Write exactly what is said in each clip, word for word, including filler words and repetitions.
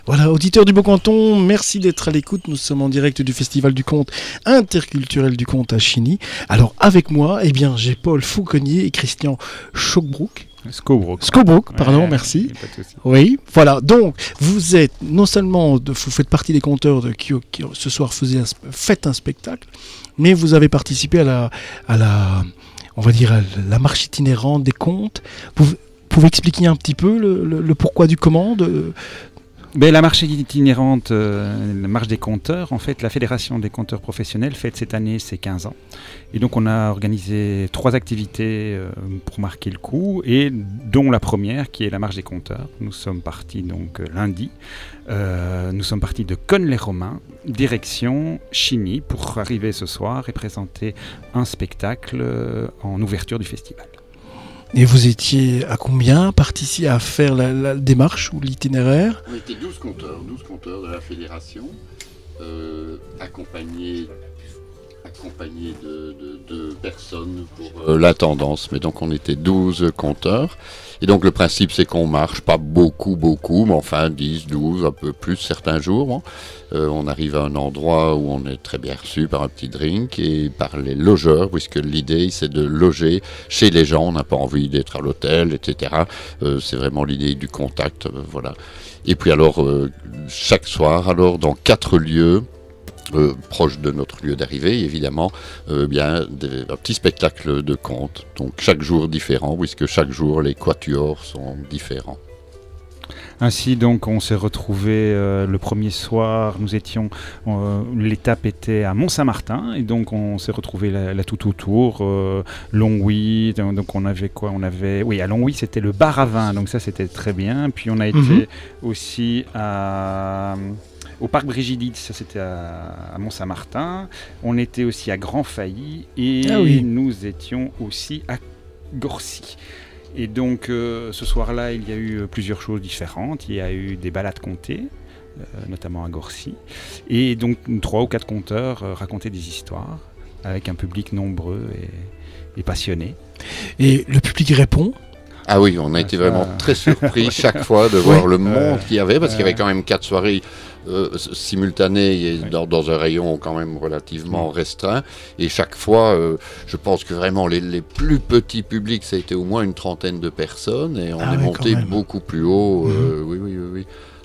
Voilà, auditeurs du Beau Canton, merci d'être à l'écoute. Nous sommes en direct du Festival du Conte interculturel du Conte à Chigny. Alors avec moi, eh bien, j'ai Paul Fauconnier et Christian Schockbroek. Scobrook. Scobroek, pardon, ouais, merci. Pas de souci. Oui, voilà. Donc, vous êtes non seulement, de, vous faites partie des conteurs de, qui, qui ce soir faisaient un, faites un spectacle, mais vous avez participé à la, à la, on va dire, à la marche itinérante des contes. Vous pouvez expliquer un petit peu le, le, le pourquoi du comment de, Ben, la marche itinérante, euh, la marche des conteurs, en fait, la Fédération des conteurs professionnels fête cette année ses quinze ans. Et donc, on a organisé trois activités euh, pour marquer le coup, et dont la première, qui est la marche des conteurs. Nous sommes partis donc lundi. Euh, nous sommes partis de Connes-les-Romains, direction Chigny, pour arriver ce soir et présenter un spectacle euh, en ouverture du festival. Et vous étiez à combien partis à faire la, la démarche ou l'itinéraire? On était douze conteurs, douze conteurs de la fédération, euh, accompagnés, accompagnés de, de, de personnes pour euh, l'intendance. Mais donc on était douze conteurs. Et donc le principe c'est qu'on marche, pas beaucoup, beaucoup, mais enfin dix, douze, un peu plus certains jours. Hein. Euh, on arrive à un endroit où on est très bien reçu par un petit drink et par les logeurs, puisque l'idée c'est de loger chez les gens, on n'a pas envie d'être à l'hôtel, et cetera. Euh, c'est vraiment l'idée du contact, euh, voilà. Et puis alors, euh, chaque soir, alors dans quatre lieux, Euh, proche de notre lieu d'arrivée, évidemment, euh, bien, des, un petit spectacle de contes. Donc chaque jour différent, puisque chaque jour les quatuors sont différents. Ainsi donc on s'est retrouvés euh, le premier soir, nous étions, euh, l'étape était à Mont-Saint-Martin et donc on s'est retrouvés là, là tout autour, euh, Longwy, donc on avait quoi, on avait, oui à Longwy c'était le bar à vin, donc ça c'était très bien, puis on a été mm-hmm. aussi à... au parc Brigidide, ça c'était à, à Mont-Saint-Martin, on était aussi à Grand-Failly et ah oui. nous étions aussi à Gorcy. Et donc euh, ce soir-là, il y a eu plusieurs choses différentes. Il y a eu des balades contées, euh, notamment à Gorcy. Et donc trois ou quatre conteurs euh, racontaient des histoires avec un public nombreux et, et passionné. Et le public répond ? Ah oui, on a ah, été ça... vraiment très surpris chaque fois de voir oui. le monde euh, qu'il y avait, parce euh... qu'il y avait quand même quatre soirées euh, simultanées et oui. dans, dans un rayon quand même relativement oui. restreint. Et chaque fois, euh, je pense que vraiment les, les plus petits publics, ça a été au moins une trentaine de personnes et on ah est oui, monté beaucoup plus haut. Mm-hmm. Euh, oui, oui, oui, oui.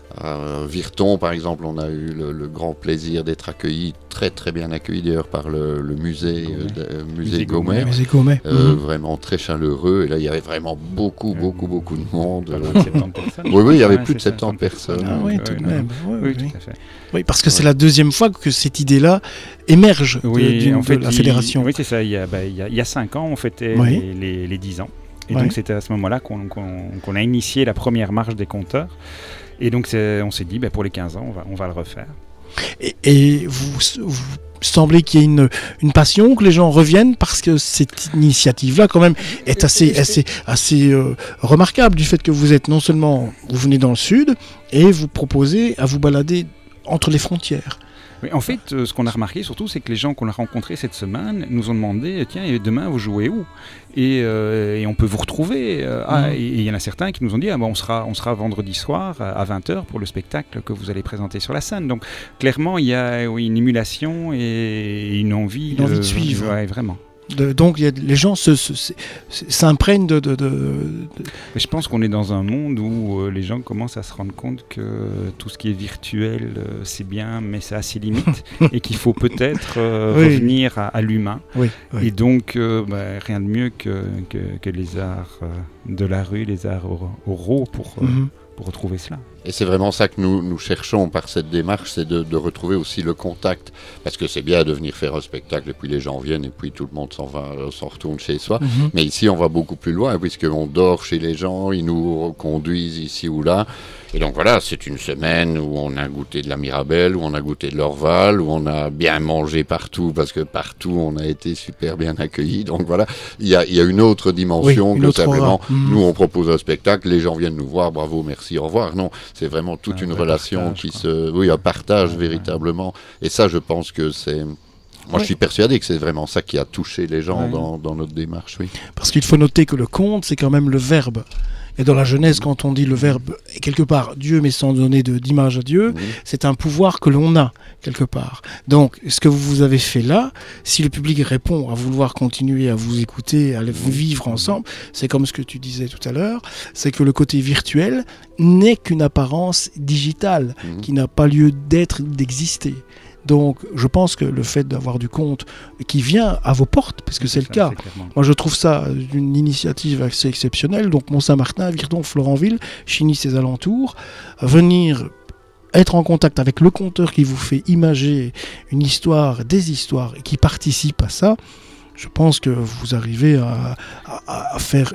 À Virton, par exemple, on a eu le, le grand plaisir d'être accueillis, très très bien accueillis d'ailleurs par le, le musée, euh, musée Gaumet, musée Gaumet. Euh, mmh. vraiment très chaleureux. Et là, il y avait vraiment beaucoup, beaucoup, beaucoup de monde. Euh, septante oui, oui, il y avait ouais, plus de septante personnes. Ah oui, tout de ouais, même. Oui, oui, oui, tout à fait. Oui, parce que ouais. c'est la deuxième fois que cette idée-là émerge oui, de, en fait, de la il, fédération. Oui, c'est ça. Il y a, bah, il y a, il y a cinq ans, on fêtait oui. les, les, les dix ans. Et ouais. donc, c'était à ce moment-là qu'on, qu'on, qu'on a initié la première marche des conteurs. Et donc c'est, on s'est dit, bah, pour les quinze ans, on va, on va le refaire. Et, et vous, vous semblez qu'il y ait une, une passion, que les gens reviennent, parce que cette initiative-là, quand même, est assez, assez, assez euh, remarquable, du fait que vous êtes non seulement, vous venez dans le sud, et vous proposez à vous balader entre les frontières. Oui, en fait, euh, ce qu'on a remarqué surtout, c'est que les gens qu'on a rencontrés cette semaine nous ont demandé, tiens, et demain vous jouez où ? et, euh, et on peut vous retrouver. Euh, mmh. ah, et il y en a certains qui nous ont dit, ah, bon, on sera, on sera vendredi soir à vingt heures pour le spectacle que vous allez présenter sur la scène. Donc clairement, il y a oui, une émulation et une envie, une envie de, de suivre. Ouais, vraiment. De, donc y a, les gens se, se, se, s'imprègnent de, de, de, de... Mais je pense qu'on est dans un monde où euh, les gens commencent à se rendre compte que tout ce qui est virtuel euh, c'est bien mais ça a ses limites et qu'il faut peut-être euh, oui. revenir à, à l'humain oui, oui. et donc euh, bah, rien de mieux que, que, que les arts euh, de la rue, les arts oraux pour, euh, mm-hmm. pour retrouver cela. Et c'est vraiment ça que nous, nous cherchons par cette démarche, c'est de, de retrouver aussi le contact. Parce que c'est bien de venir faire un spectacle et puis les gens viennent et puis tout le monde s'en va, s'en retourne chez soi. Mm-hmm. Mais ici, on va beaucoup plus loin puisqu'on dort chez les gens, ils nous conduisent ici ou là. Et donc voilà, c'est une semaine où on a goûté de la Mirabelle, où on a goûté de l'Orval, où on a bien mangé partout parce que partout on a été super bien accueillis. Donc voilà, il y a, il y a une autre dimension oui, une que autre simplement mmh. nous on propose un spectacle, les gens viennent nous voir, bravo, merci, au revoir. Non, c'est vraiment toute un une relation partage, qui quoi. se... Oui, un partage ouais, véritablement. Ouais. Et ça, je pense que c'est... Moi, ouais. je suis persuadé que c'est vraiment ça qui a touché les gens ouais. dans, dans notre démarche, oui. Parce qu'il faut noter que le conte, c'est quand même le verbe Et dans la Genèse, quand on dit le Verbe est quelque part Dieu, mais sans donner de, d'image à Dieu, mmh. c'est un pouvoir que l'on a quelque part. Donc, ce que vous avez fait là, si le public répond à vouloir continuer à vous écouter, à vivre ensemble, c'est comme ce que tu disais tout à l'heure, c'est que le côté virtuel n'est qu'une apparence digitale, mmh. qui n'a pas lieu d'être, d'exister. Donc, je pense que le fait d'avoir du compte qui vient à vos portes, parce que c'est, c'est le ça, cas, c'est moi je trouve ça une initiative assez exceptionnelle. Donc, Mont-Saint-Martin, Virdon, Florenville, Chigny, ses alentours, venir être en contact avec le conteur qui vous fait imager une histoire, des histoires, et qui participe à ça, je pense que vous arrivez à, à, à faire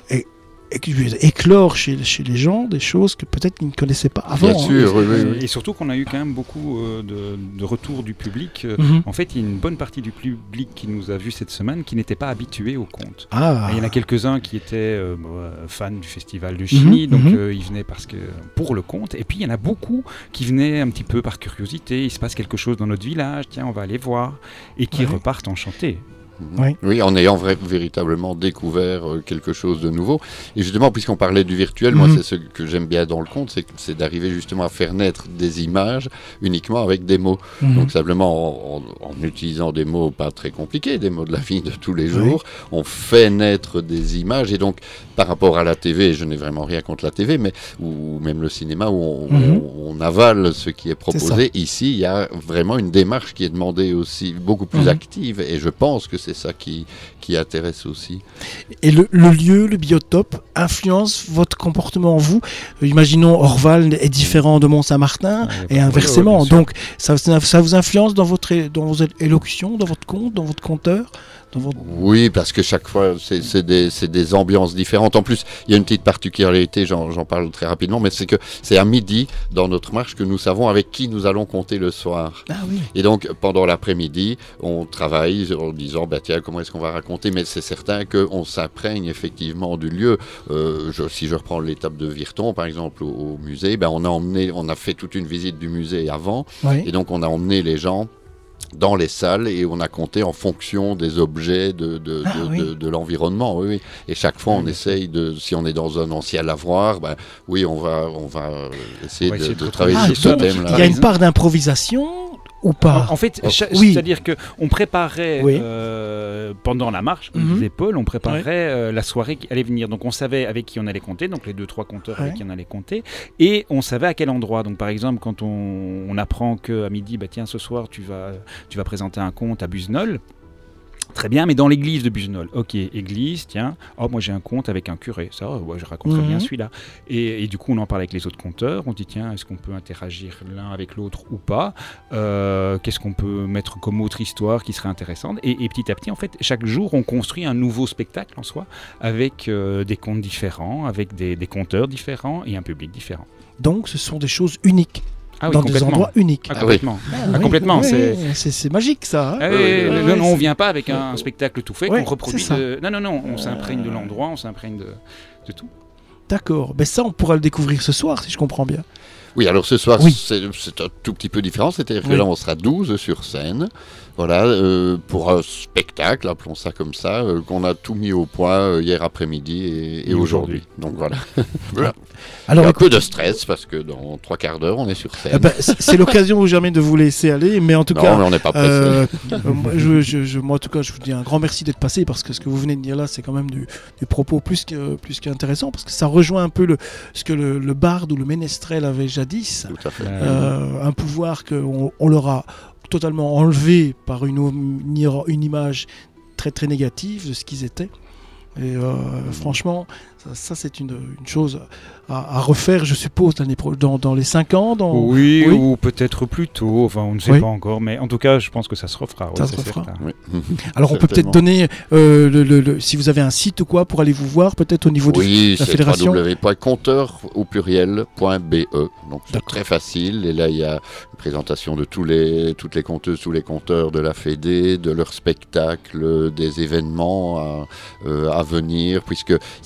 éclore chez, chez les gens des choses que peut-être ils ne connaissaient pas avant. Bien sûr, hein. oui, oui, oui. Et surtout qu'on a eu quand même beaucoup euh, de, de retours du public. Mm-hmm. En fait, il y a une bonne partie du public qui nous a vus cette semaine qui n'était pas habitué au conte. Ah. Il y en a quelques-uns qui étaient euh, fans du festival de Chigny, mm-hmm. donc mm-hmm. Euh, ils venaient parce que, pour le conte. Et puis il y en a beaucoup qui venaient un petit peu par curiosité. Il se passe quelque chose dans notre village, tiens, on va aller voir. Et qui ouais. repartent enchantés. Oui. oui, en ayant vrai, véritablement découvert euh, quelque chose de nouveau. Et justement, puisqu'on parlait du virtuel, mmh. moi, c'est ce que j'aime bien dans le conte, c'est, c'est d'arriver justement à faire naître des images uniquement avec des mots. Mmh. Donc, simplement en, en, en utilisant des mots pas très compliqués, des mots de la vie de tous les jours, oui. on fait naître des images. Et donc, par rapport à la T V, je n'ai vraiment rien contre la T V, mais, ou même le cinéma, où on, mmh. on, on avale ce qui est proposé. Ici, il y a vraiment une démarche qui est demandée aussi, beaucoup plus mmh. active. Et je pense que c'est C'est ça qui, qui intéresse aussi. Et le, le lieu, le biotope, influence votre comportement en vous. Imaginons Orval est différent de Mont-Saint-Martin ouais, et inversement. Ouais, ouais, donc ça, ça vous influence dans votre, dans vos élocutions, dans votre conte, dans votre conteur votre... Oui, parce que chaque fois, c'est, c'est, des, c'est des ambiances différentes. En plus, il y a une petite particularité, j'en, j'en parle très rapidement, mais c'est que c'est à midi, dans notre marche, que nous savons avec qui nous allons compter le soir. Ah, oui. Et donc, pendant l'après-midi, on travaille en disant, bah, tiens, comment est-ce qu'on va raconter ? Mais c'est certain qu'on s'imprègne effectivement du lieu. Euh, je, si je reprends l'étape de Virton, par exemple, au, au musée, ben, on a emmené, on a fait toute une visite du musée avant, oui. et donc on a emmené les gens dans les salles et on a compté en fonction des objets de, de, ah, de, oui. de, de l'environnement. Oui, oui. Et chaque fois, on oui. essaye de, si on est dans un ancien lavoir, ben, oui, on va, on va essayer, on va essayer de, de, de travailler ah, sur ce thème-là. Il y a une part d'improvisation ou pas ? En fait, oh. cha- oui. c'est-à-dire qu'on préparait, oui. euh, pendant la marche, comme mm-hmm. disait Paul, on préparait ouais. euh, la soirée qui allait venir. Donc on savait avec qui on allait compter, donc les deux, trois compteurs ouais. avec qui on allait compter, et on savait à quel endroit. Donc par exemple, quand on, on apprend qu'à midi, bah, tiens, ce soir, tu vas, tu vas présenter un conte à Busnol. Très bien, mais dans l'église de Busnol. Ok, église, tiens. Oh, moi j'ai un conte avec un curé. Ça, ouais, je raconterai mmh. bien celui-là. Et, et du coup, on en parle avec les autres conteurs. On dit, tiens, est-ce qu'on peut interagir l'un avec l'autre ou pas ? euh, Qu'est-ce qu'on peut mettre comme autre histoire qui serait intéressante ? et, et petit à petit, en fait, chaque jour, on construit un nouveau spectacle en soi, avec euh, des contes différents, avec des, des conteurs différents et un public différent. Donc, ce sont des choses uniques. Ah oui, dans des endroits uniques. Ah, complètement. Ah, ah, oui, complètement. Oui, c'est... Oui, c'est, c'est magique, ça. Hein ah, oui, oui, oui, non, non, on ne vient pas avec un spectacle tout fait ouais, qu'on reproduit. De... Non, non, non, on s'imprègne de l'endroit, on s'imprègne de, de tout. D'accord. Ben ça, on pourra le découvrir ce soir, si je comprends bien. Oui, alors ce soir, oui. c'est, c'est un tout petit peu différent. C'est-à-dire que oui. là, on sera douze sur scène. Voilà, euh, pour un spectacle, appelons ça comme ça, euh, qu'on a tout mis au point euh, hier après-midi et, et, et aujourd'hui. aujourd'hui. Donc voilà. voilà. Alors, un peu de stress parce que dans trois quarts d'heure, on est sur scène. Eh ben, c'est l'occasion où Germaine de vous laisser aller, mais en tout non, cas, mais on n'est pas pressé. Euh, je, je, je, moi, en tout cas, je vous dis un grand merci d'être passé parce que ce que vous venez de dire là, c'est quand même du, du propos plus que plus qu'intéressant parce que ça rejoint un peu le, ce que le, le barde ou le ménestrel avait jadis, tout à fait. Euh, un pouvoir qu'on on leur a totalement enlevé par une, une, une image très très négative de ce qu'ils étaient. Et euh, mmh. franchement, ça, ça c'est une, une chose à, à refaire, je suppose, dans, dans, dans les cinq ans. Dans... Oui, oui, ou peut-être plus tôt, enfin on ne sait oui. pas encore, mais en tout cas, je pense que ça se refera. Ça oui, se refera. Oui. Alors on peut peut-être donner, euh, le, le, le, si vous avez un site ou quoi, pour aller vous voir, peut-être au niveau oui, de la fédération. Oui, c'est w w w point compteur au pluriel point b e. Donc c'est D'accord. très facile, et là il y a une présentation de tous les, toutes les conteuses, tous les conteurs de la Fédé, de leurs spectacles, des événements à, euh, à venir, puisque ce sont les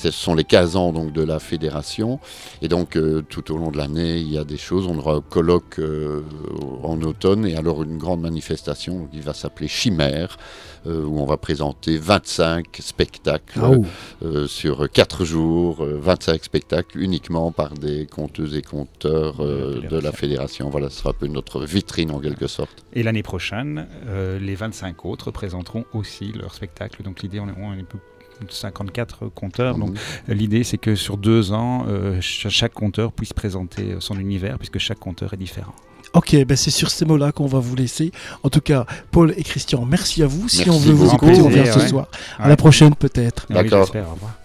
quinze ans donc, de la fédération. Et donc, euh, tout au long de l'année, il y a des choses. On aura un colloque euh, en automne et alors une grande manifestation qui va s'appeler Chimère, euh, où on va présenter vingt-cinq spectacles Ah, oh. euh, sur quatre jours, euh, vingt-cinq spectacles uniquement par des conteuses et conteurs euh, de la fédération. Voilà, ce sera un peu notre vitrine en quelque sorte. Et l'année prochaine, euh, les vingt-cinq autres présenteront aussi leur spectacle. Donc l'idée, on est, on est plus de cinquante-quatre conteurs. Mmh. Donc l'idée, c'est que sur deux ans, euh, ch- chaque conteur puisse présenter son univers, puisque chaque conteur est différent. Ok, ben c'est sur ces mots-là qu'on va vous laisser. En tout cas, Paul et Christian, merci à vous. Si Merci on veut vous beaucoup. écouter, on vient Ouais. ce soir. Ouais. À la prochaine peut-être. Oui, D'accord. j'espère. Au revoir.